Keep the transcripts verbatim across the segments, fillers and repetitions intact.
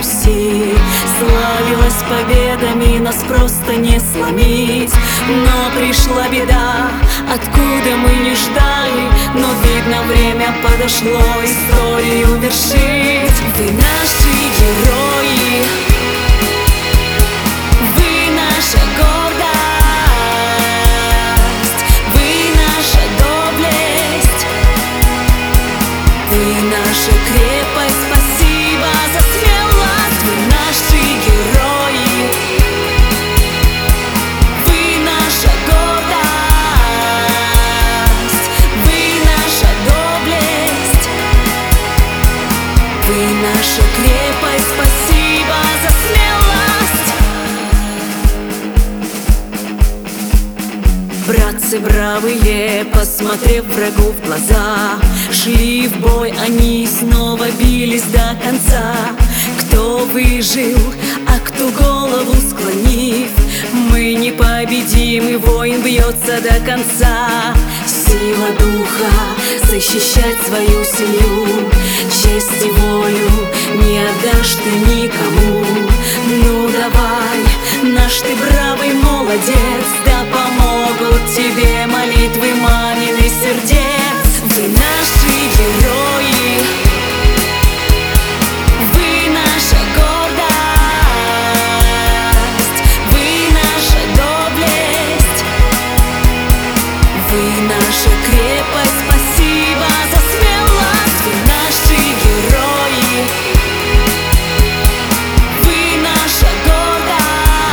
Руси славилась победами, нас просто не сломить. Но пришла беда, откуда мы не ждали, но видно, время подошло историю вершить. Вы наши герои, вы наша гордость, вы наша доблесть, вы наша крепость. Спасибо за смелость, вы наши герои, вы наша гордость, вы наша доблесть, вы наша крепость. Спасибо за смелость. Братцы бравые, посмотрев врагу в глаза, шли в бой, они снова бились до конца. Кто выжил, а кто голову склонив, мы непобедимы, воин бьется до конца. Сила духа защищать свою семью, честь и волю не отдашь ты никому. Ну давай, наш ты бравый молодец, да помогут тебе молитвы маминых сердец. Вы наши герои, вы наша гордость, вы наша доблесть, вы наша крепость. Спасибо за смелость, вы наши герои, вы наша гордость,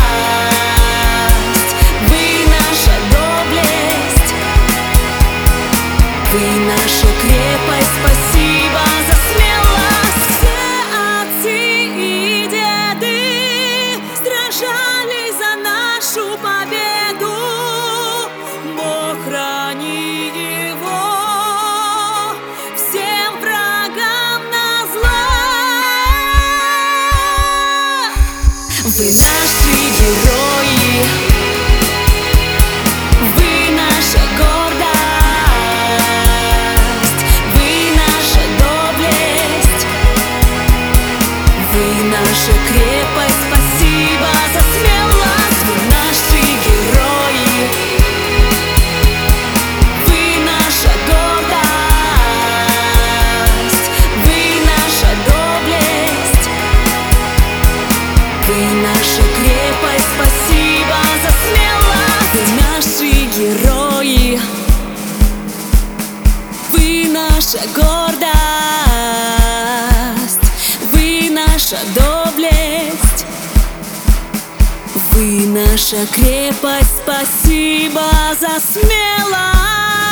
вы наша доблесть, вы наша крепость. Спасибо за смелость. Все отцы и деды сражались за нашу победу. Бог храни его всем врагам назло. Вы наши герои, вы наша гордость, вы наша доблесть, вы наша крепость. Спасибо за смелость, вы наши герои, вы наша гордость, вы наша доблесть, вы наша крепость. Спасибо за смелость, вы наши герои, вы наша гордость, вы наша доблесть, вы наша крепость. Спасибо за смелость.